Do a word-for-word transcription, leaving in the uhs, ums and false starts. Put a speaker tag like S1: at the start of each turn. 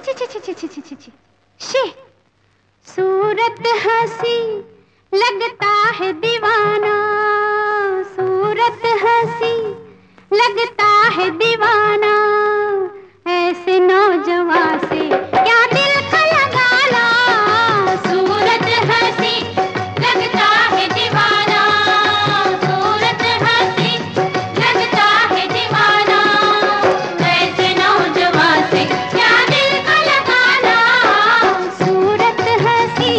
S1: छी छी छी छी छी छी छी शी। सूरत हंसी लगता है दीवाना, सूरत हंसी लगता है दीवाना, ऐसे नौजवान से क्या दिल का लगाना। सूरत हंसी लगता है दीवाना, सूरत हंसी लगता है दीवाना, ऐसे नौजवान से क्या दिल का लगाना। सूरत हंसी